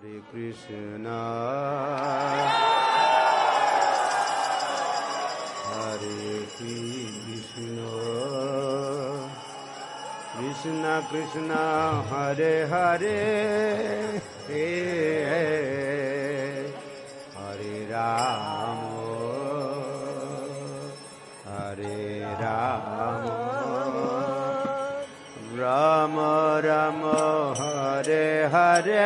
Krishna Hare Krishna Krishna Krishna Hare Hare Hare Rama Hare Rama Rama Rama Hare Hare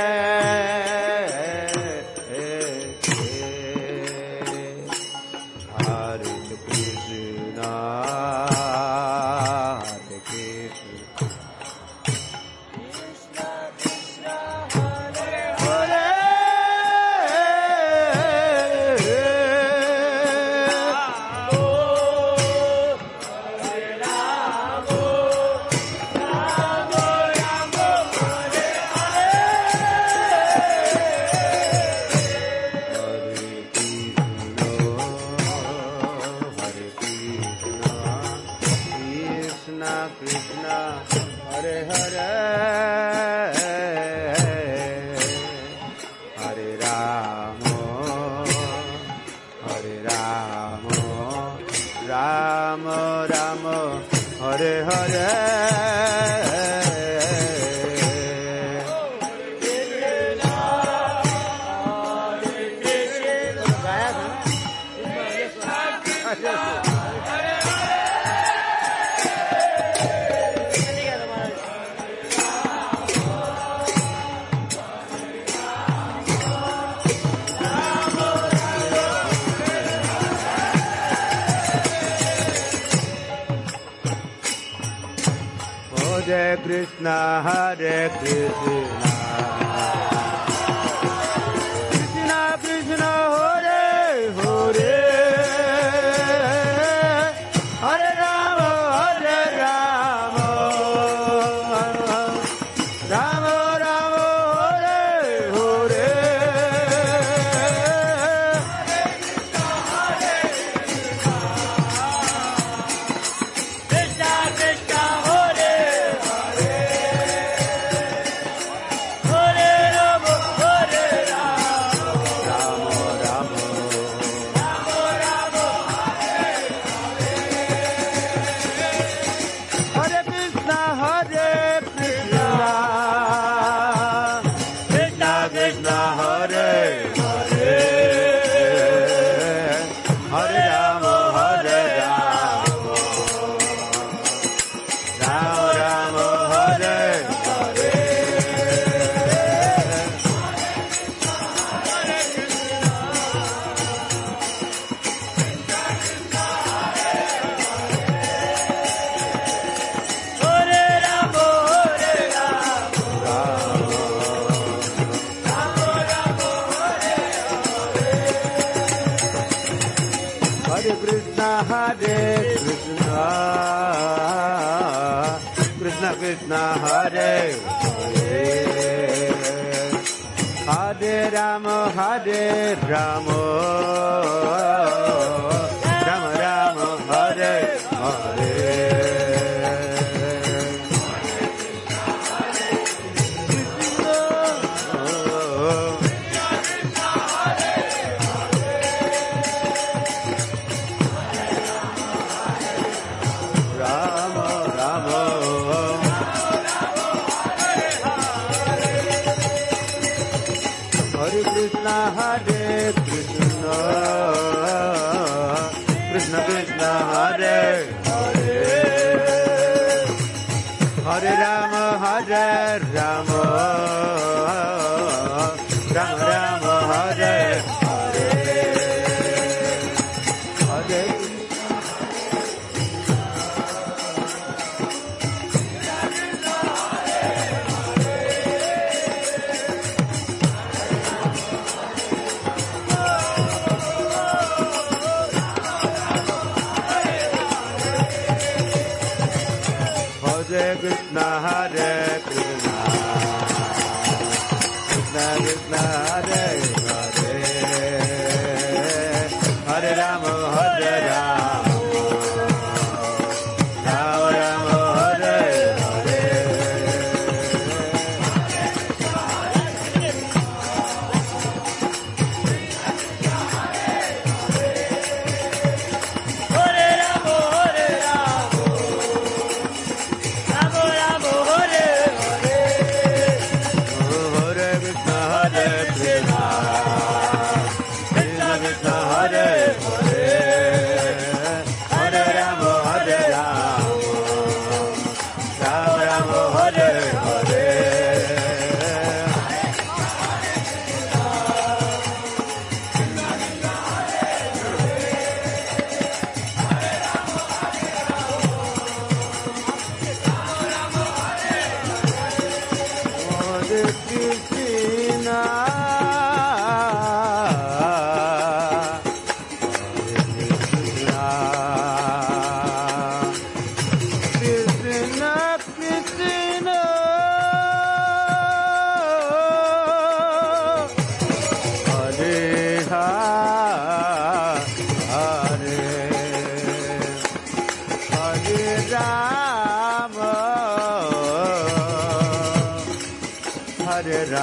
Krishna Hare Krishna Krishna Krishna Hare Hare Hare Rama Hare Rama Rama Rama Hare Hare Krishna Krishna Krishna Hare Hare Hare Rama Hare Rama Rama Rama Hare Hare Hare Krishna Krishna Krishna Hare Hare Hare Rama Hare Rama Rama Rama Hare Hare Hare Krishna Hare Krishna Krishna Krishna Hare Hare Hare Rama Hare Rama Rama Rama Hare Hare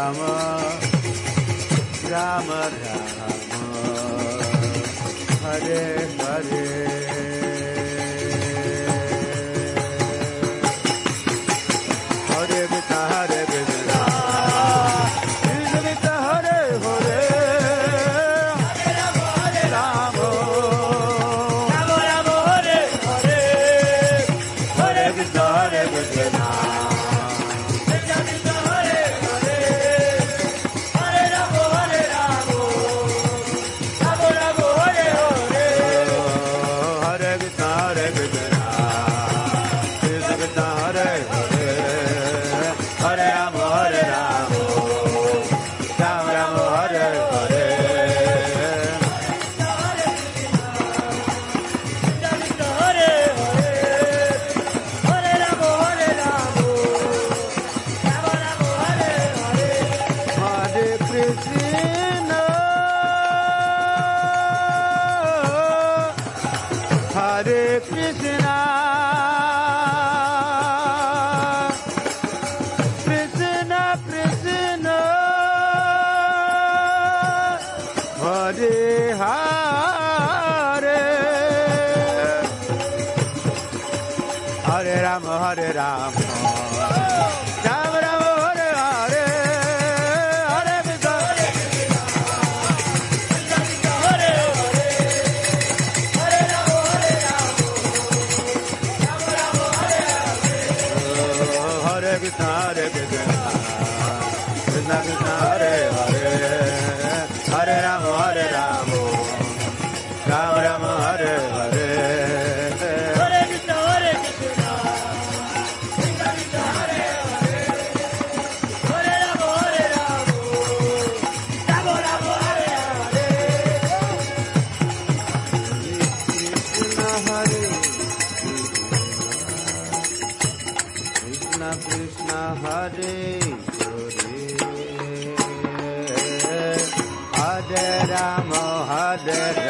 Rama, Rama Rama, Hare Hare. Hare Krishna, Hare Krishna, Krishna Krishna, Hare Hare, Hare Rama, Hare Rama, Rama Rama, Hare Hare, Hare Krishna, Hare Krishna, Krishna Krishna, Hare Hare, Hare Rama, Hare Rama, Rama Rama, Hare Hare, Hare Krishna, Hare Krishna, Krishna Krishna, Hare Hare, Hare Rama, Hare Rama, Rama Rama, Hare Hare. Hare Krishna, Hare Krishna, Krishna Krishna, Hare Hare, Hare Rama, Hare Rama, Rama Rama, Hare Hare, Hare Krishna, Hare Hare Krishna, Hare Krishna, Krishna Krishna, Hare Hare, Hare Rama, Hare Rama, Rama Rama, Hare Hare. Hare Krishna, Hare Krishna, Krishna Krishna, Hare Hare, Hare Rama, Hare Rama, Rama Rama, Hare Hare. Krishna Hare Krishna, Krishna Hare Hare, Hare Rama, Hare